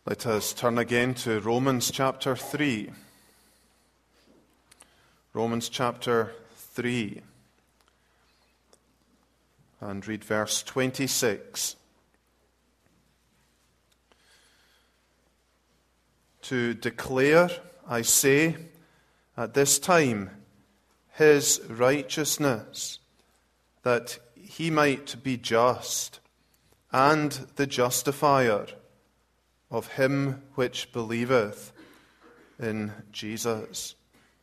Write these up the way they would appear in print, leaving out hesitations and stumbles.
Let us turn again to Romans chapter 3. Romans chapter 3. And read verse 26. To declare, I say, at this time, his righteousness, that he might be just, and the justifier of him which believeth in Jesus.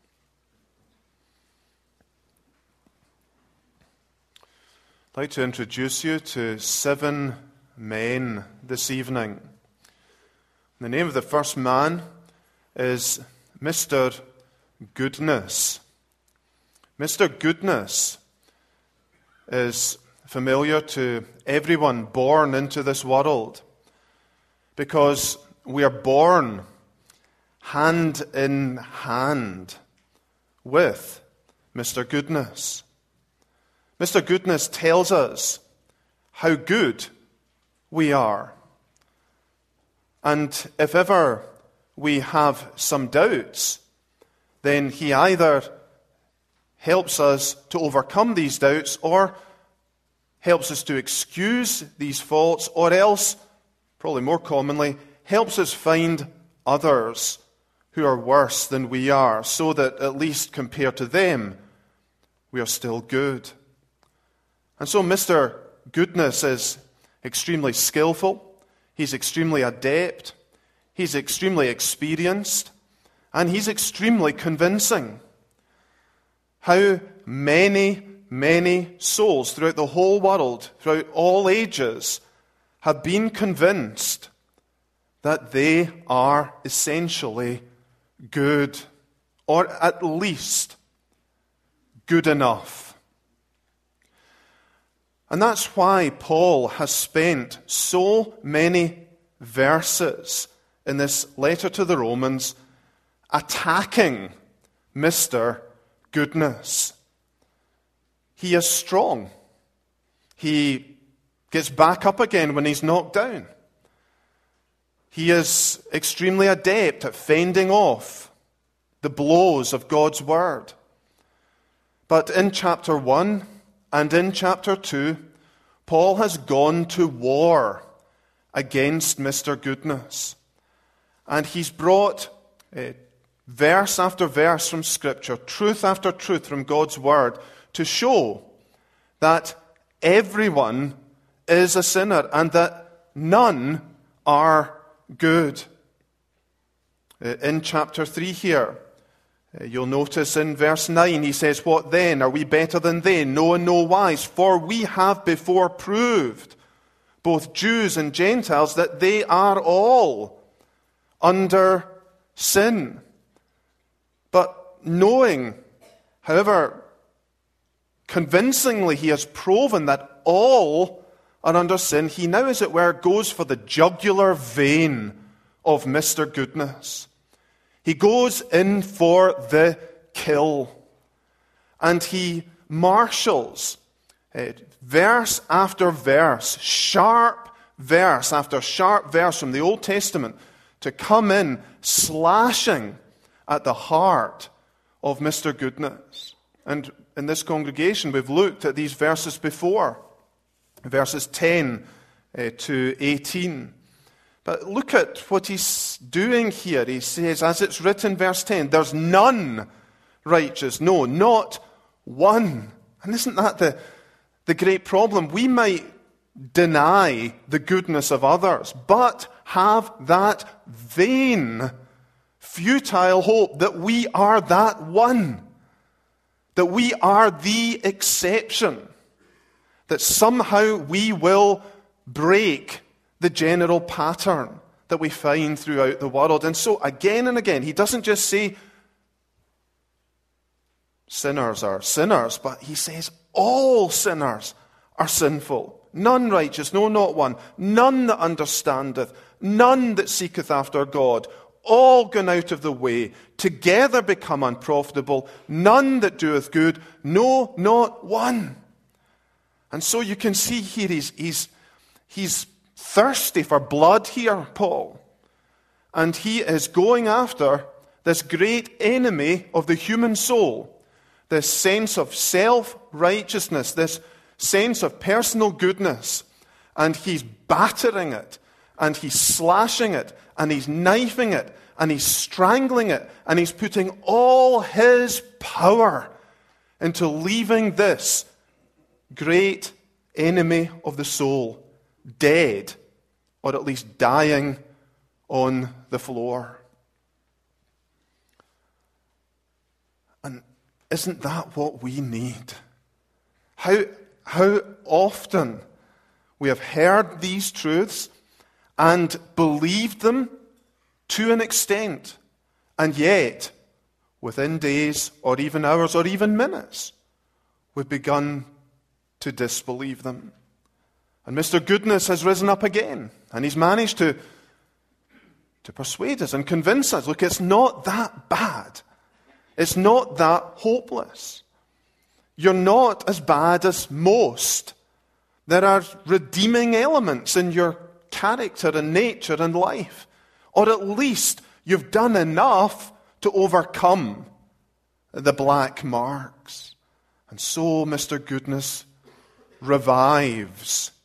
I'd like to introduce you to 7 men this evening. The name of the first man is Mr. Goodness. Mr. Goodness is familiar to everyone born into this world, because we are born hand in hand with Mr. Goodness. Mr. Goodness tells us how good we are. And if ever we have some doubts, then he either helps us to overcome these doubts or helps us to excuse these faults, or else, probably more commonly, helps us find others who are worse than we are, so that at least compared to them, we are still good. And so Mr. Goodness is extremely skillful, he's extremely adept, he's extremely experienced, and he's extremely convincing. How many souls throughout the whole world, throughout all ages, have been convinced that they are essentially good, or at least good enough. And that's why Paul has spent so many verses in this letter to the Romans attacking Mr. Goodness. He is strong. He gets back up again when he's knocked down. He is extremely adept at fending off the blows of God's word. But in chapter 1 and in chapter 2, Paul has gone to war against Mr. Goodness. And he's brought verse after verse from Scripture, truth after truth from God's word, to show that everyone is a sinner and that none are good. In chapter 3 here, you'll notice in verse 9, he says, "What then? Are we better than they? No, in no wise. For we have before proved, both Jews and Gentiles, that they are all under sin. But knowing, however convincingly he has proven that all are under sin, he now, as it were, goes for the jugular vein of Mr. Goodness. He goes in for the kill. And he marshals verse after verse, sharp verse after sharp verse from the Old Testament to come in slashing at the heart of Mr. Goodness. And in this congregation, we've looked at these verses before, verses 10 to 18. But look at what he's doing here. He says, as it's written, verse 10, there's none righteous, no, not one. And isn't that the great problem? We might deny the goodness of others, but have that vain, futile hope that we are that one, that we are the exception, that somehow we will break the general pattern that we find throughout the world. And so again and again, he doesn't just say sinners are sinners, but he says all sinners are sinful. None righteous, no, not one. None that understandeth, none that seeketh after God. All gone out of the way, together become unprofitable. None that doeth good, no, not one. And so you can see here he's thirsty for blood here, Paul. And he is going after this great enemy of the human soul, this sense of self-righteousness, this sense of personal goodness. And he's battering it, and he's slashing it, and he's knifing it, and he's strangling it, and he's putting all his power into leaving this great enemy of the soul dead, or at least dying on the floor. And isn't that what we need? How often we have heard these truths and believed them to an extent, and yet, within days or even hours or even minutes, we've begun to disbelieve them. And Mr. Goodness has risen up again, and he's managed to persuade us and convince us, look, it's not that bad. It's not that hopeless. You're not as bad as most. There are redeeming elements in your character and nature and life. Or at least you've done enough to overcome the black marks. And so Mr. Goodness revives.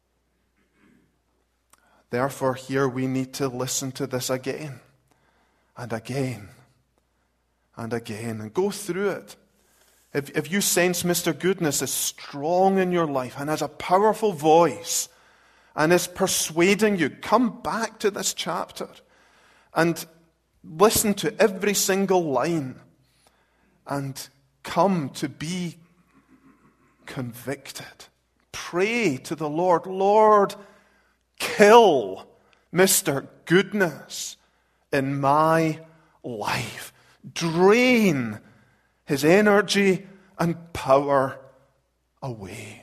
Therefore, here we need to listen to this again and again and again and go through it. If you sense Mr. Goodness is strong in your life and has a powerful voice and is persuading you, come back to this chapter and listen to every single line and come to be convicted. Pray to the Lord, Lord, kill Mr. Goodness in my life. Drain his energy and power away.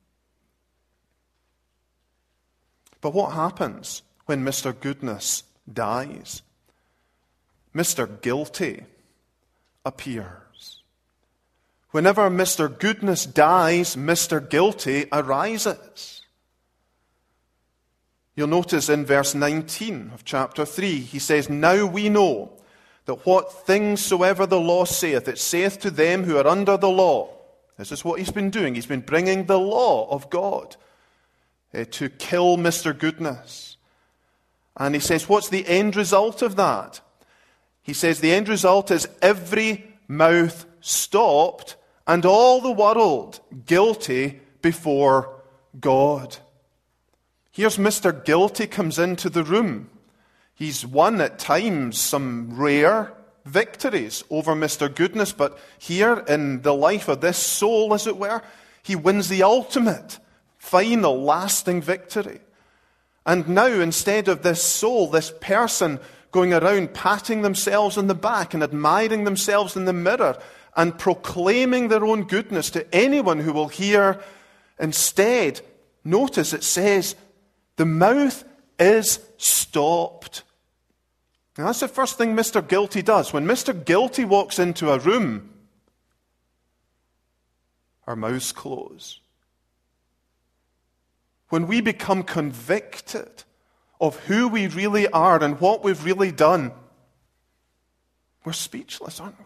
But what happens when Mr. Goodness dies? Mr. Guilty appears. Whenever Mr. Goodness dies, Mr. Guilty arises. You'll notice in verse 19 of chapter 3, he says, "Now we know that what things soever the law saith, it saith to them who are under the law." This is what he's been doing. He's been bringing the law of God to kill Mr. Goodness. And he says, what's the end result of that? He says the end result is every mouth stopped and all the world guilty before God. Here's Mr. Guilty comes into the room. He's won at times some rare victories over Mr. Goodness, but here in the life of this soul, as it were, he wins the ultimate, final, lasting victory. And now, instead of this soul, this person going around patting themselves on the back and admiring themselves in the mirror and proclaiming their own goodness to anyone who will hear, instead, notice it says, the mouth is stopped. Now, that's the first thing Mr. Guilty does. When Mr. Guilty walks into a room, our mouths close. When we become convicted of who we really are and what we've really done, we're speechless, aren't we?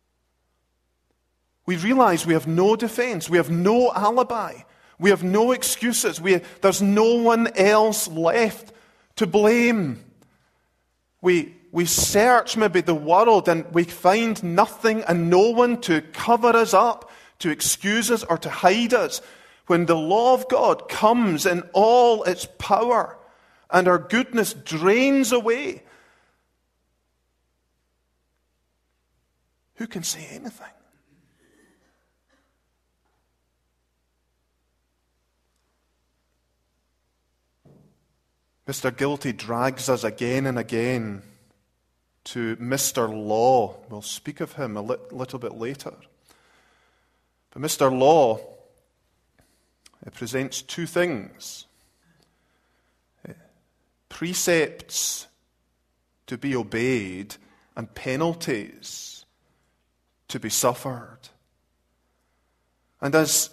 We realize we have no defense, we have no alibi, we have no excuses, there's no one else left to blame. We search maybe the world and we find nothing and no one to cover us up, to excuse us or to hide us. When the law of God comes in all its power and our goodness drains away, who can say anything? Mr. Guilty drags us again and again to Mr. Law. We'll speak of him a little bit later. But Mr. Law, it presents two things. Precepts to be obeyed and penalties to be suffered. And as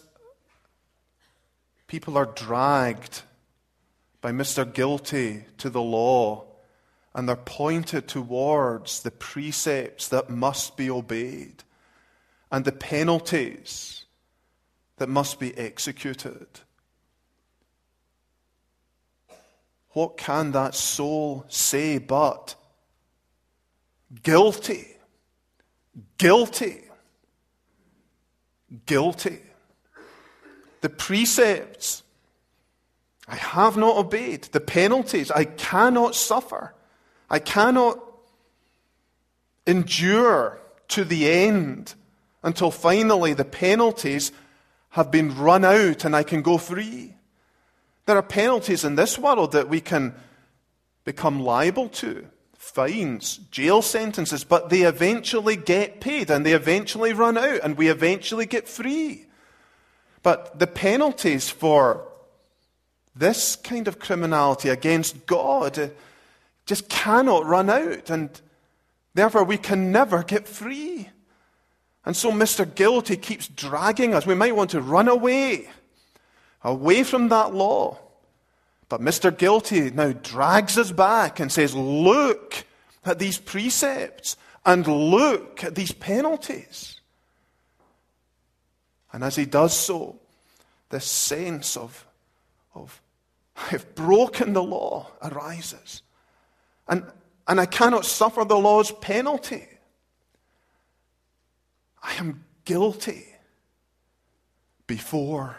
people are dragged by Mr. Guilty to the law and they're pointed towards the precepts that must be obeyed and the penalties that must be executed. What can that soul say but, guilty, guilty, guilty? The precepts I have not obeyed. The penalties I cannot suffer. I cannot endure to the end until finally the penalties have been run out and I can go free. There are penalties in this world that we can become liable to. Fines, jail sentences, but they eventually get paid and they eventually run out and we eventually get free. But the penalties for this kind of criminality against God just cannot run out, and therefore we can never get free. And so Mr. Guilty keeps dragging us. We might want to run away from that law. But Mr. Guilty now drags us back and says, look at these precepts and look at these penalties. And as he does so, this sense of I've broken the law arises. And I cannot suffer the law's penalty. I am guilty before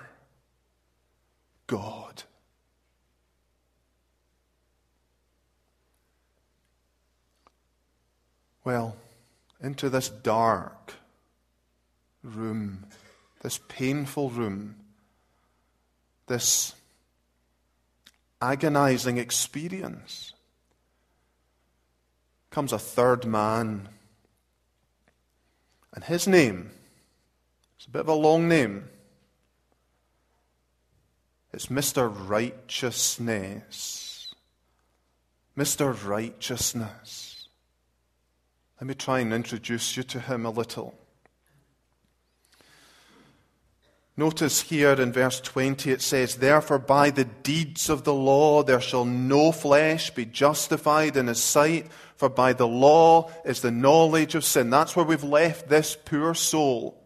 God. Well, into this dark room, this painful room, this agonizing experience, comes a third man. And his name, it's a bit of a long name. It's Mr. Righteousness. Mr. Righteousness. Let me try and introduce you to him a little. Notice here in verse 20 it says, therefore by the deeds of the law there shall no flesh be justified in his sight, for by the law is the knowledge of sin. That's where we've left this poor soul.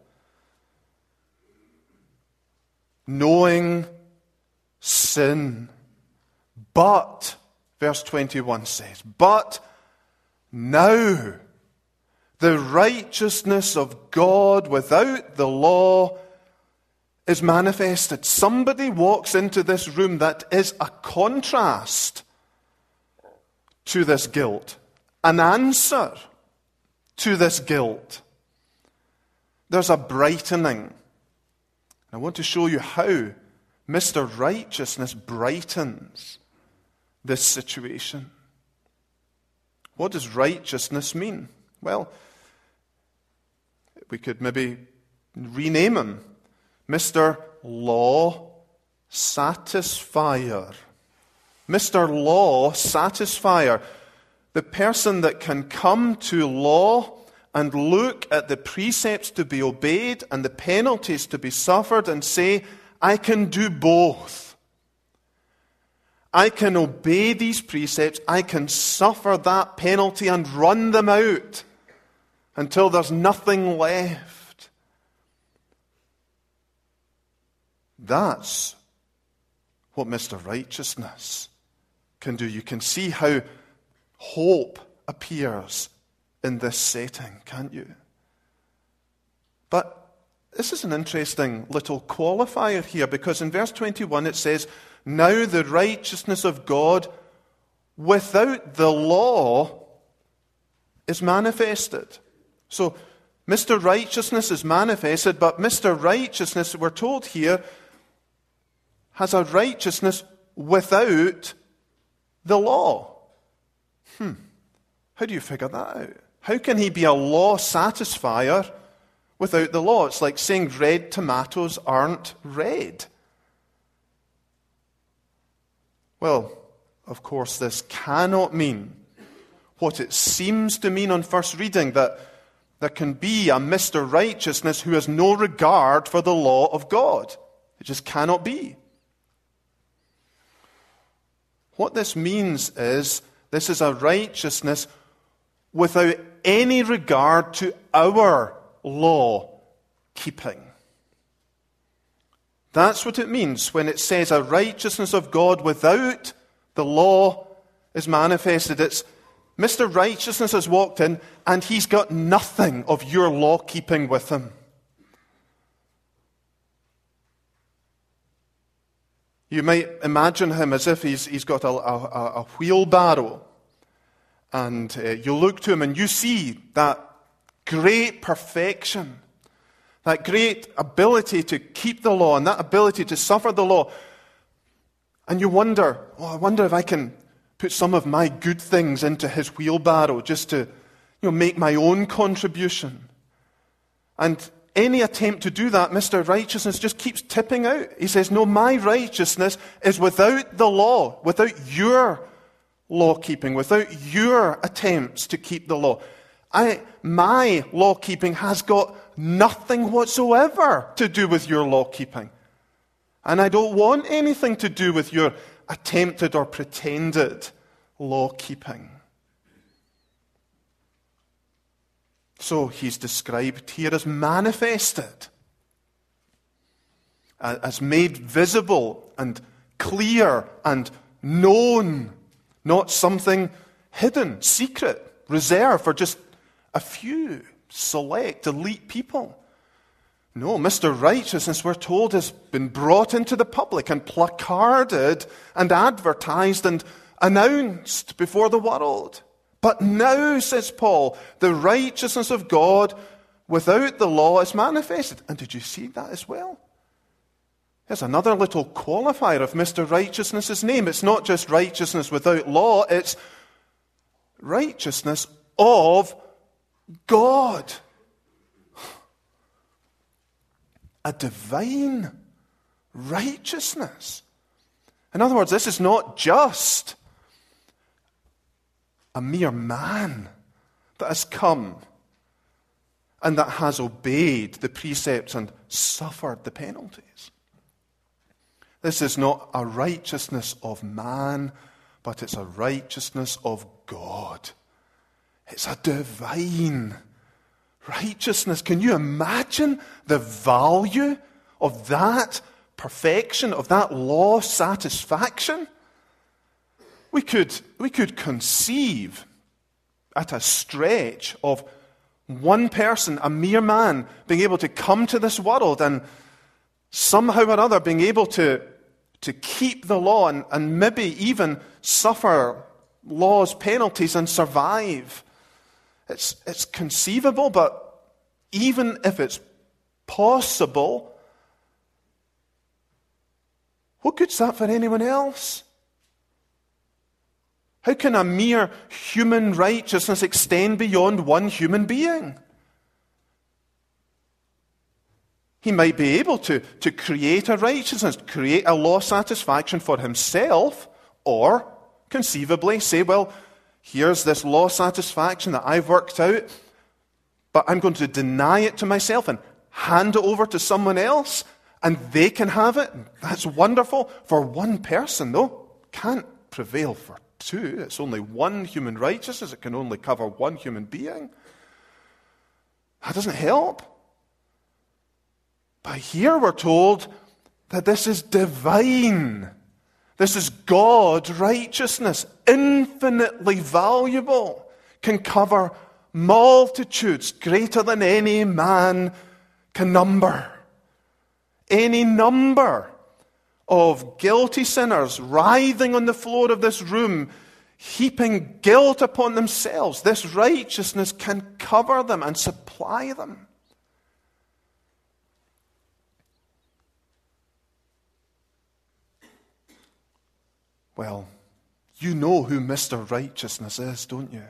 Knowing sin. But, verse 21 says, but now the righteousness of God without the law is manifested. Somebody walks into this room that is a contrast to this guilt, an answer to this guilt. There's a brightening. I want to show you how Mr. Righteousness brightens this situation. What does righteousness mean? Well, we could maybe rename him Mr. Law Satisfier. Mr. Law Satisfier. The person that can come to law and look at the precepts to be obeyed and the penalties to be suffered and say, I can do both. I can obey these precepts, I can suffer that penalty and run them out until there's nothing left. That's what Mr. Righteousness can do. You can see how hope appears in this setting, can't you? But this is an interesting little qualifier here, because in verse 21 it says, now the righteousness of God without the law is manifested. So, Mr. Righteousness is manifested, but Mr. Righteousness, we're told here, has a righteousness without the law. How do you figure that out? How can he be a law satisfier without the law? It's like saying red tomatoes aren't red. Well, of course, this cannot mean what it seems to mean on first reading, that there can be a Mr. Righteousness who has no regard for the law of God. It just cannot be. What this means is This is a righteousness without any regard to our law keeping. That's what it means when it says a righteousness of God without the law is manifested. It's Mr. Righteousness has walked in and he's got nothing of your law keeping with him. You might imagine him as if he's got a wheelbarrow, and you look to him and you see that great perfection, that great ability to keep the law and that ability to suffer the law. And you wonder, I wonder if I can put some of my good things into his wheelbarrow just to make my own contribution. And any attempt to do that, Mr. Righteousness just keeps tipping out. He says, no, my righteousness is without the law, without your law-keeping, without your attempts to keep the law. My law-keeping has got nothing whatsoever to do with your law-keeping. And I don't want anything to do with your attempted or pretended law-keeping. So he's described here as manifested, as made visible and clear and known, not something hidden, secret, reserved for just a few select, elite people. No, Mr. Righteousness, we're told, has been brought into the public and placarded and advertised and announced before the world. But now, says Paul, the righteousness of God without the law is manifested. And did you see that as well? There's another little qualifier of Mr. Righteousness' name. It's not just righteousness without law, it's righteousness of God. A divine righteousness. In other words, this is not just a mere man that has come and that has obeyed the precepts and suffered the penalties. This is not a righteousness of man, but it's a righteousness of God. It's a divine righteousness. Can you imagine the value of that perfection, of that law satisfaction? We could conceive at a stretch of one person, a mere man, being able to come to this world and somehow or other being able to keep the law and maybe even suffer law's penalties and survive. It's conceivable, but even if it's possible, what good's that for anyone else? How can a mere human righteousness extend beyond one human being? He might be able to create a righteousness, create a law satisfaction for himself, or conceivably say, well, here's this law satisfaction that I've worked out, but I'm going to deny it to myself and hand it over to someone else, and they can have it. That's wonderful for one person, though. Can't prevail for two. It's only one human righteousness. It can only cover one human being. That doesn't help. But here we're told that this is divine. This is God's righteousness, infinitely valuable, can cover multitudes greater than any man can number. Any number of guilty sinners writhing on the floor of this room, heaping guilt upon themselves. This righteousness can cover them and supply them. Well, you know who Mr. Righteousness is, don't you?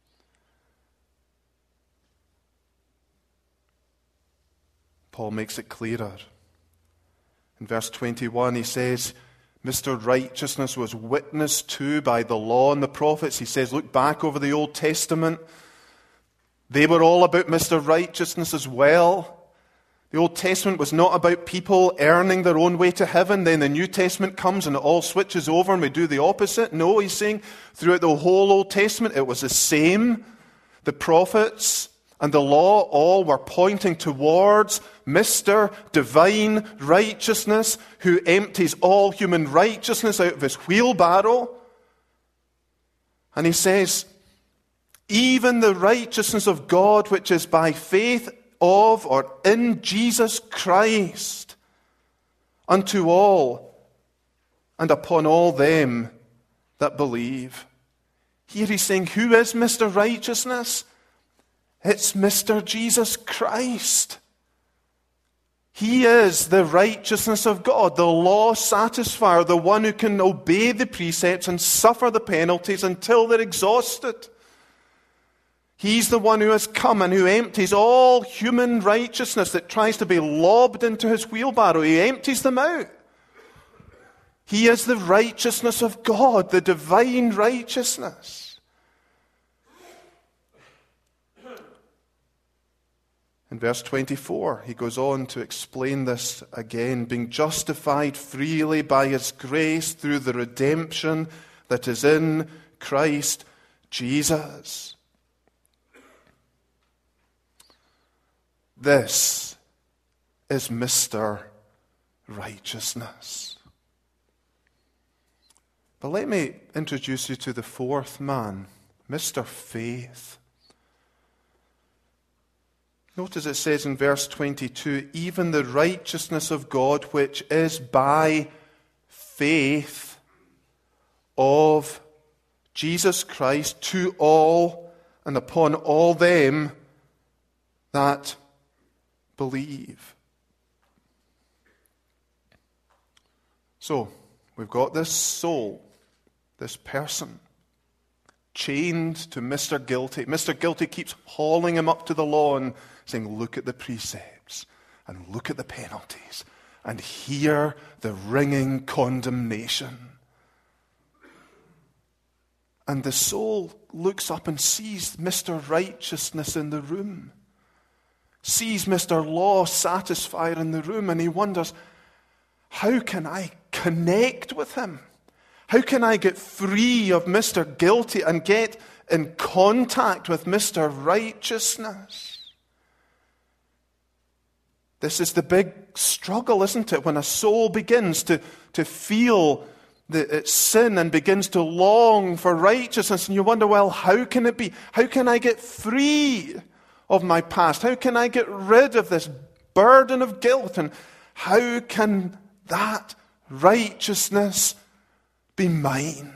Paul makes it clearer. In verse 21, he says, Mr. Righteousness was witnessed to by the law and the prophets. He says, look back over the Old Testament. They were all about Mr. Righteousness as well. The Old Testament was not about people earning their own way to heaven. Then the New Testament comes and it all switches over and we do the opposite. No, he's saying throughout the whole Old Testament it was the same. The prophets and the law all were pointing towards Mr. Divine Righteousness, who empties all human righteousness out of his wheelbarrow. And he says, even the righteousness of God, which is by faith of or in Jesus Christ, unto all and upon all them that believe. Here he's saying, who is Mr. Righteousness? It's Mr. Jesus Christ. He is the righteousness of God, the law satisfier, the one who can obey the precepts and suffer the penalties until they're exhausted. He's the one who has come and who empties all human righteousness that tries to be lobbed into his wheelbarrow. He empties them out. He is the righteousness of God, the divine righteousness. In verse 24, he goes on to explain this again, being justified freely by his grace through the redemption that is in Christ Jesus. This is Mr. Righteousness. But let me introduce you to the fourth man, Mr. Faith. Notice it says in verse 22, even the righteousness of God which is by faith of Jesus Christ to all and upon all them that believe. So, we've got this soul, this person, chained to Mr. Guilty. Mr. Guilty keeps hauling him up to the law and saying, look at the precepts and look at the penalties and hear the ringing condemnation. And the soul looks up and sees Mr. Righteousness in the room, sees Mr. Law Satisfier in the room, and he wonders, how can I connect with him? How can I get free of Mr. Guilty and get in contact with Mr. Righteousness? This is the big struggle, isn't it? When a soul begins to feel its sin and begins to long for righteousness, and you wonder, well, how can it be? How can I get free of my past? How can I get rid of this burden of guilt? And how can that righteousness be mine?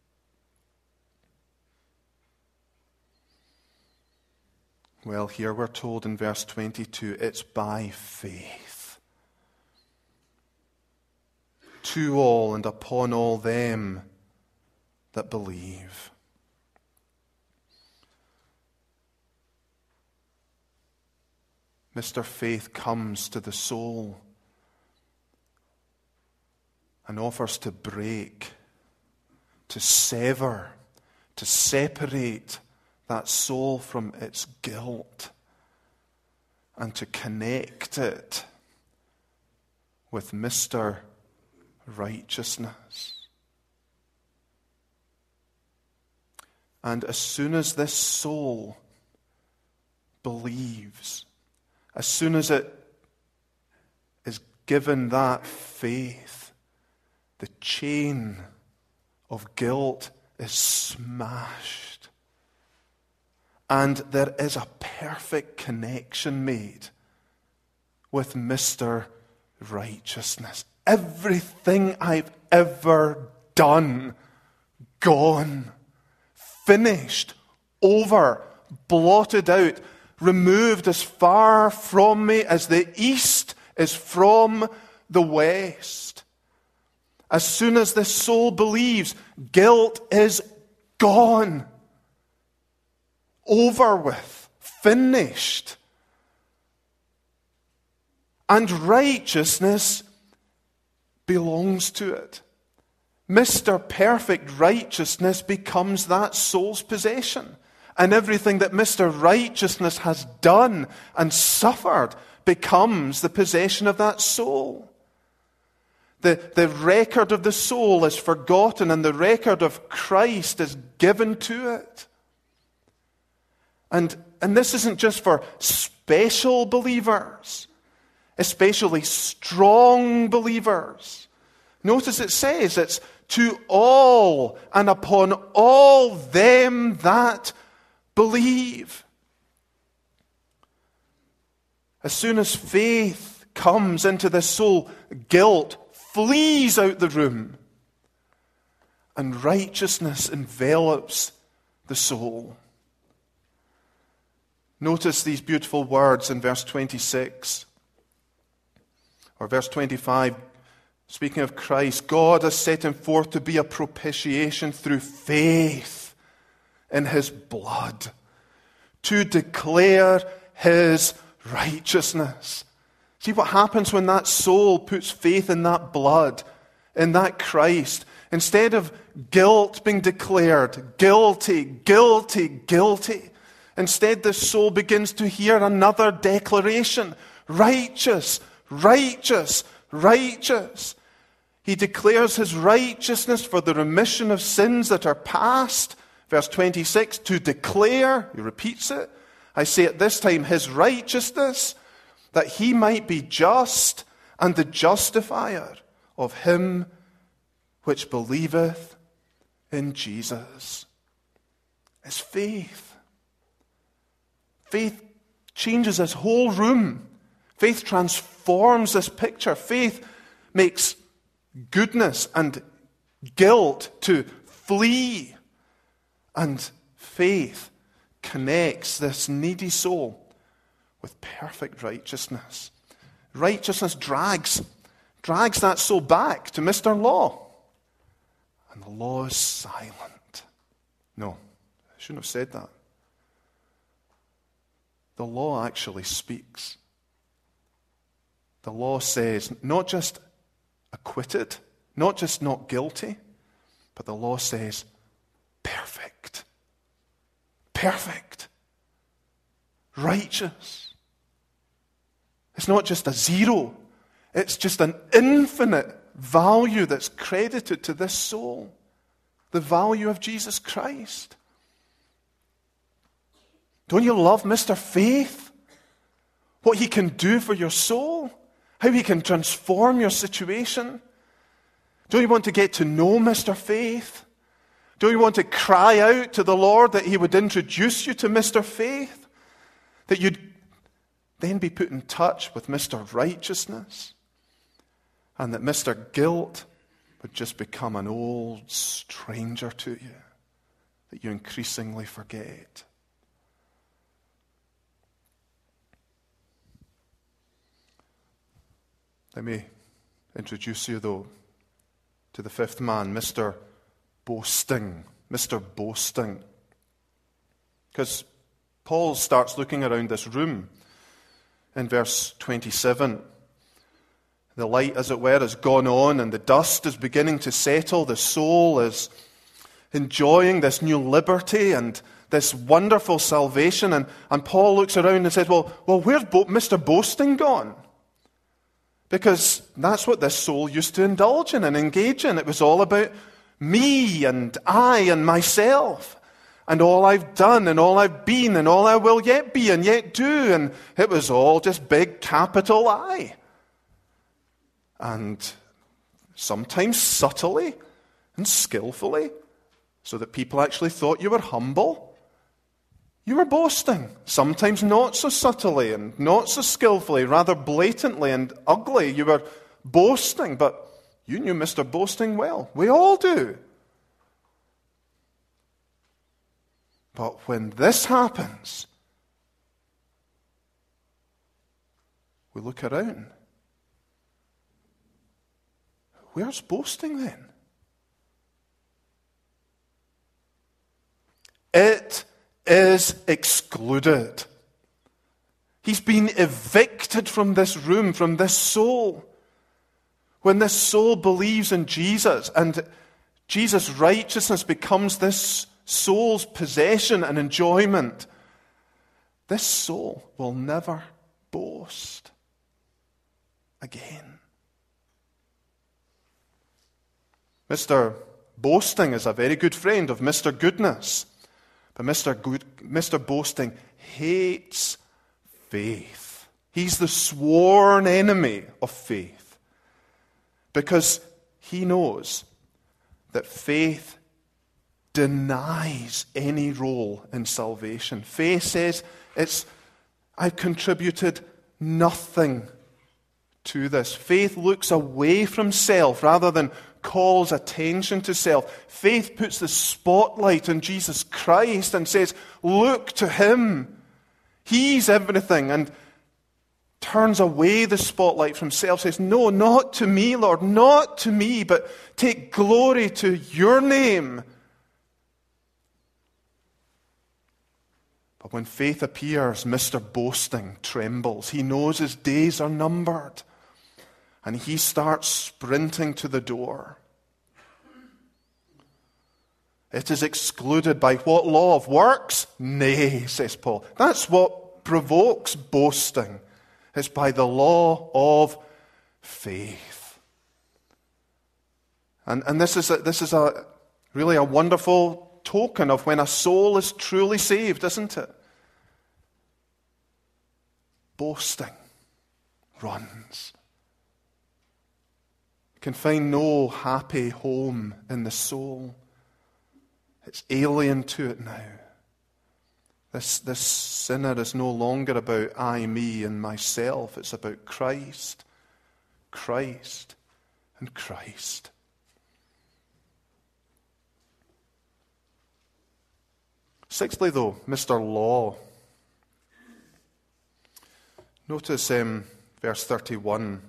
Well, here we're told in verse 22, it's by faith. To all and upon all them that believe. Mr. Faith comes to the soul and offers to break, to sever, to separate that soul from its guilt and to connect it with Mr. Righteousness. And as soon as this soul believes, as soon as it is given that faith, the chain of guilt is smashed. And there is a perfect connection made with Mr. Righteousness. Everything I've ever done, gone, finished, over, blotted out, removed as far from me as the east is from the west. As soon as the soul believes, guilt is gone. Over with, finished. And righteousness belongs to it. Mr. Perfect Righteousness becomes that soul's possession. And everything that Mr. Righteousness has done and suffered becomes the possession of that soul. The record of the soul is forgotten, and the record of Christ is given to it. And this isn't just for special believers, especially strong believers. Notice it says it's to all and upon all them that believe. As soon as faith comes into the soul, guilt flees out the room, and righteousness envelops the soul. Notice these beautiful words in verse 26 or verse 25. Speaking of Christ, God has set him forth to be a propitiation through faith in his blood, to declare his righteousness. See what happens when that soul puts faith in that blood, in that Christ. Instead of guilt being declared, guilty, guilty, guilty, instead the soul begins to hear another declaration, righteous, righteous, righteous. He declares his righteousness for the remission of sins that are past. Verse 26, to declare, he repeats it, I say at this time, his righteousness, that he might be just and the justifier of him which believeth in Jesus. It's faith. Faith changes this whole room. Faith transforms this picture. Faith makes goodness and guilt to flee. And faith connects this needy soul with perfect righteousness. Righteousness drags that soul back to Mr. Law. And the law is silent. No, I shouldn't have said that. The law actually speaks. The law says not just acquitted, not just not guilty, but the law says perfect. Perfect. Righteous. It's not just a zero. It's just an infinite value that's credited to this soul. The value of Jesus Christ. Don't you love Mr. Faith? What he can do for your soul? How he can transform your situation? Don't you want to get to know Mr. Faith? Don't you want to cry out to the Lord that he would introduce you to Mr. Faith? That you'd then be put in touch with Mr. Righteousness? And that Mr. Guilt would just become an old stranger to you that you increasingly forget. Let me introduce you, though, to the fifth man, Mr. Boasting. Mr. Boasting. Because Paul starts looking around this room in verse 27. The light, as it were, has gone on and the dust is beginning to settle. The soul is enjoying this new liberty and this wonderful salvation. And Paul looks around and says, well, where's Mr. Boasting gone? Because that's what this soul used to indulge in and engage in. It was all about me and I and myself and all I've done and all I've been and all I will yet be and yet do. And it was all just big capital I. And sometimes subtly and skillfully, so that people actually thought you were humble. You were boasting, sometimes not so subtly and not so skillfully, rather blatantly and ugly. You were boasting, but you knew Mr. Boasting well. We all do. But when this happens, we look around. Where's boasting then? It is excluded. He's been evicted from this room, from this soul. When this soul believes in Jesus and Jesus' righteousness becomes this soul's possession and enjoyment, this soul will never boast. again. Mr. Boasting is a very good friend of Mr. Goodness, but Mr. Boasting hates faith. He's the sworn enemy of faith because he knows that faith denies any role in salvation. Faith says, I've contributed nothing to this. Faith looks away from self rather than calls attention to self. Faith puts the spotlight on Jesus Christ and says, look to him. He's everything. And turns away the spotlight from self, says, no, not to me, Lord, not to me, but take glory to your name. But when faith appears, Mr. Boasting trembles. He knows his days are numbered. And he starts sprinting to the door. It is excluded by what law of works? Nay, says Paul. That's what provokes boasting. It's by the law of faith. And this is really a wonderful token of when a soul is truly saved, isn't it? Boasting runs. Can find no happy home in the soul. It's alien to it now. This sinner is no longer about I, me, and myself. It's about Christ, Christ, and Christ. Sixthly, though, Mr. Law. Notice verse 31.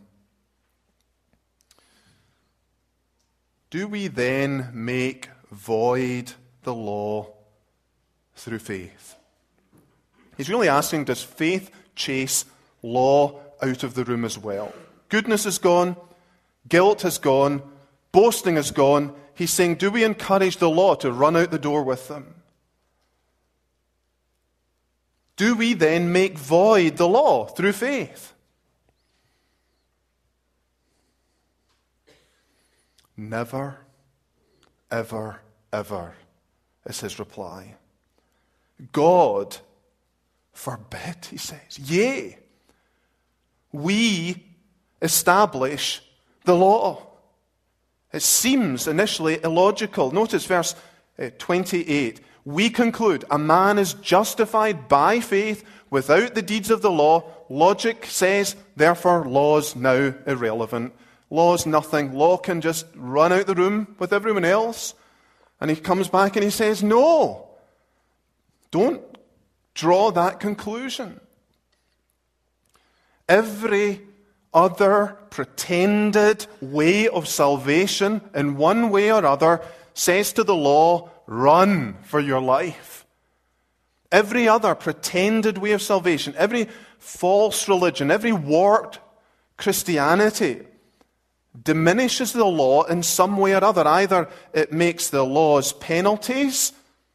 Do we then make void the law through faith? He's really asking, does faith chase law out of the room as well? Goodness is gone, guilt has gone, boasting is gone. He's saying, do we encourage the law to run out the door with them? Do we then make void the law through faith? Never, ever, ever, is his reply. God forbid, he says. Yea, we establish the law. It seems initially illogical. Notice verse 28. We conclude a man is justified by faith without the deeds of the law. Logic says, therefore, law's now irrelevant. Law's nothing. Law can just run out the room with everyone else. And he comes back and he says, no, don't draw that conclusion. Every other pretended way of salvation, in one way or other, says to the law, run for your life. Every other pretended way of salvation, every false religion, every warped Christianity diminishes the law in some way or other. Either it makes the law's penalties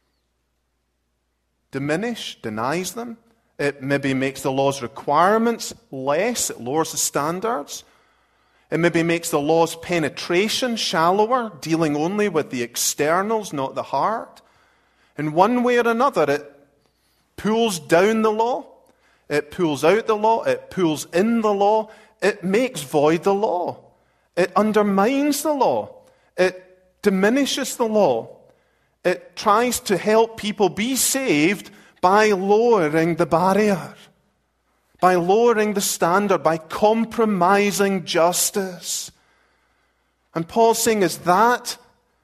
diminish, denies them. It maybe makes the law's requirements less, it lowers the standards. It maybe makes the law's penetration shallower, dealing only with the externals, not the heart. In one way or another, it pulls down the law, it pulls out the law, it pulls in the law, it makes void the law. It undermines the law. It diminishes the law. It tries to help people be saved by lowering the barrier, by lowering the standard, by compromising justice. And Paul's saying, does that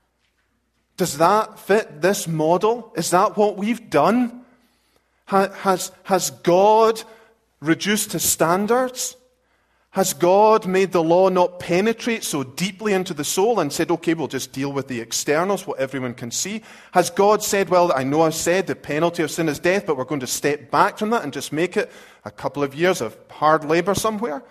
fit this model? Is that what we've done? Has God reduced his standards? Has God made the law not penetrate so deeply into the soul and said, okay, we'll just deal with the externals, what everyone can see? Has God said, well, I know I said the penalty of sin is death, but we're going to step back from that and just make it a couple of years of hard labor somewhere?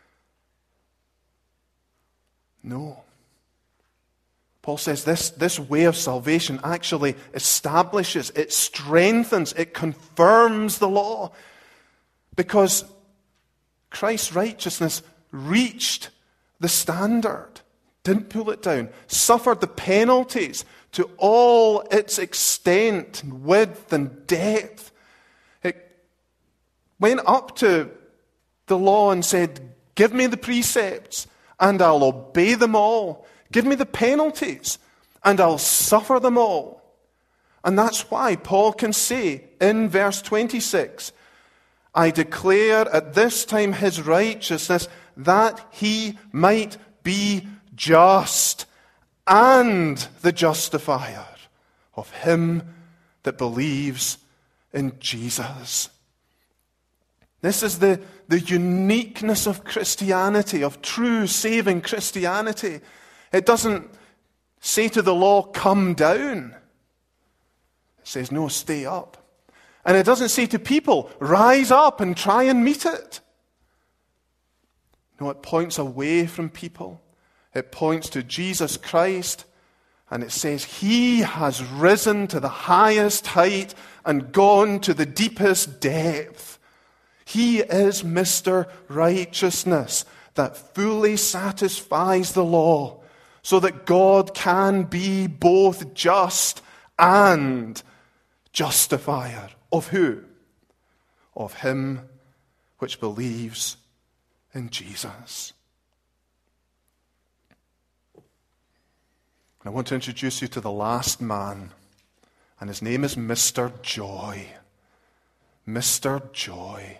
No. Paul says this way of salvation actually establishes, it strengthens, it confirms the law. Because Christ's righteousness reached the standard, didn't pull it down, suffered the penalties to all its extent and width and depth. It went up to the law and said, give me the precepts and I'll obey them all. Give me the penalties and I'll suffer them all. And that's why Paul can say in verse 26, I declare at this time his righteousness, that he might be just and the justifier of him that believes in Jesus. This is the uniqueness of Christianity, of true saving Christianity. It doesn't say to the law, come down. It says, no, stay up. And it doesn't say to people, rise up and try and meet it. No, it points away from people. It points to Jesus Christ, and it says he has risen to the highest height and gone to the deepest depth. He is Mr. Righteousness that fully satisfies the law, so that God can be both just and justifier. Of who? Of him which believes in Jesus. I want to introduce you to the last man, and his name is Mr. Joy. Mr. Joy.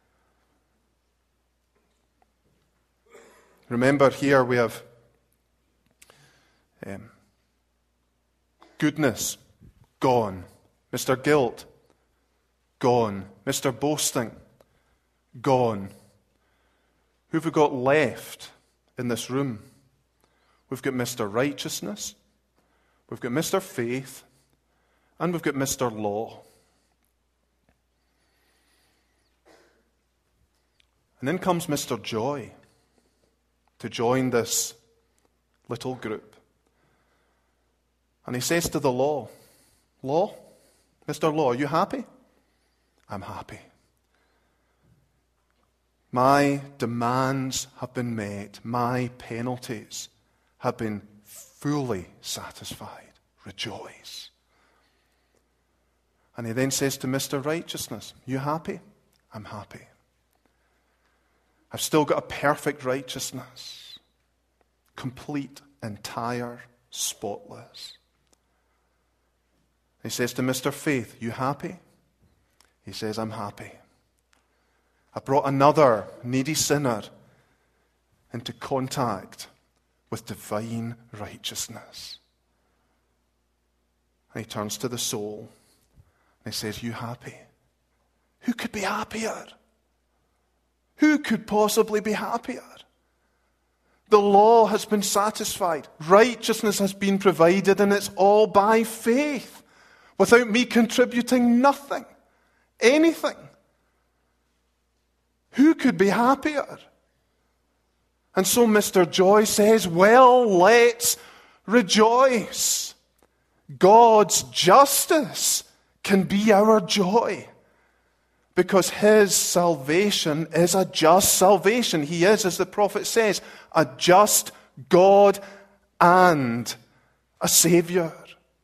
Remember, here we have goodness, gone. Mr. Guilt, gone. Mr. Boasting, gone. Who have we got left in this room? We've got Mr. Righteousness, we've got Mr. Faith, and we've got Mr. Law. And then comes Mr. Joy to join this little group. And he says to the law, Law, Mr. Law, are you happy? I'm happy. My demands have been met. My penalties have been fully satisfied. Rejoice. And he then says to Mr. Righteousness, you happy? I'm happy. I've still got a perfect righteousness. Complete, entire, spotless. He says to Mr. Faith, you happy? He says, I'm happy. I brought another needy sinner into contact with divine righteousness. And he turns to the soul and he says, you happy? Who could be happier? Who could possibly be happier? The law has been satisfied. Righteousness has been provided, and it's all by faith, without me contributing nothing, anything. Who could be happier? And so Mr. Joy says, well, let's rejoice. God's justice can be our joy, because his salvation is a just salvation. He is, as the prophet says, a just God and a Savior.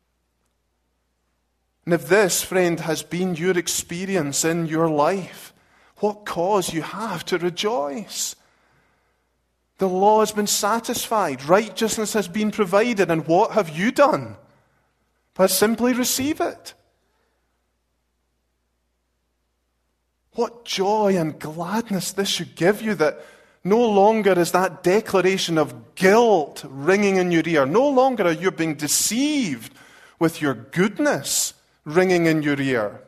And if this, friend, has been your experience in your life, what cause you have to rejoice. The law has been satisfied. Righteousness has been provided. And what have you done? But simply receive it. What joy and gladness this should give you, that no longer is that declaration of guilt ringing in your ear. No longer are you being deceived with your goodness ringing in your ear.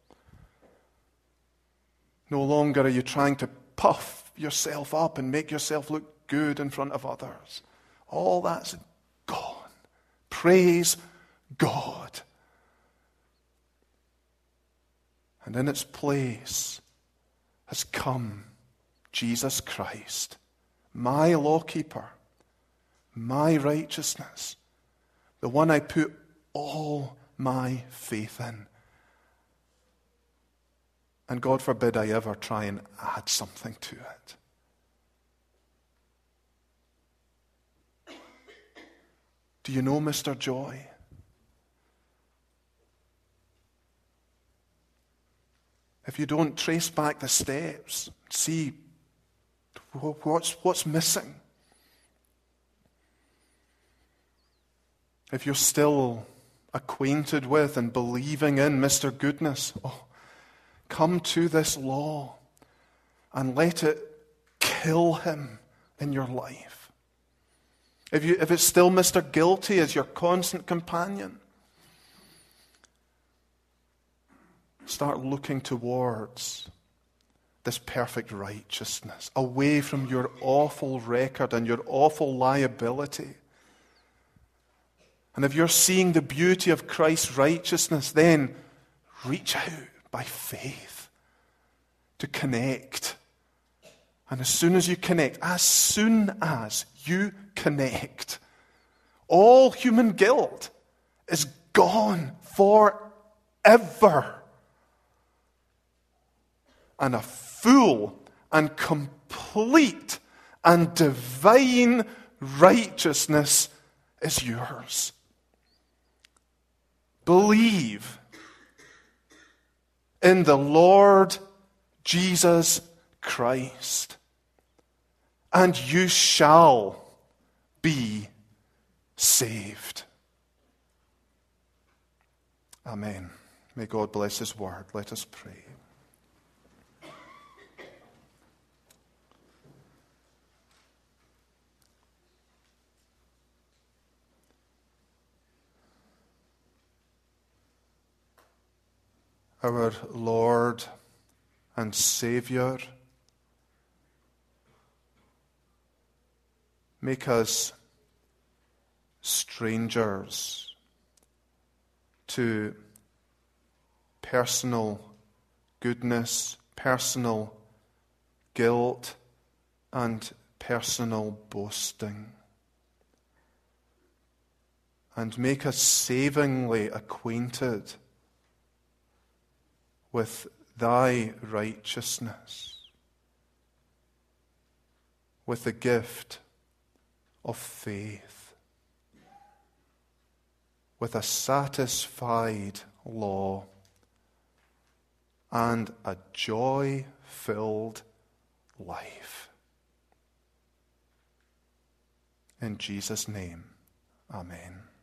No longer are you trying to puff yourself up and make yourself look good in front of others. All that's gone. Praise God. And in its place has come Jesus Christ, my lawkeeper, my righteousness, the one I put all my faith in. And God forbid I ever try and add something to it. Do you know Mr. Joy? If you don't, trace back the steps, see what's missing. If you're still acquainted with and believing in Mr. Goodness, come to this law and let it kill him in your life. If it's still Mr. Guilty as your constant companion, start looking towards this perfect righteousness, away from your awful record and your awful liability. And if you're seeing the beauty of Christ's righteousness, then reach out by faith to connect. And as soon as you connect, all human guilt is gone forever. And a full and complete and divine righteousness is yours. Believe in the Lord Jesus Christ, and you shall be saved. Amen. May God bless his word. Let us pray. Our Lord and Savior, make us strangers to personal goodness, personal guilt, and personal boasting. And make us savingly acquainted with thy righteousness, with the gift of faith, with a satisfied law and a joy-filled life. In Jesus' name, amen.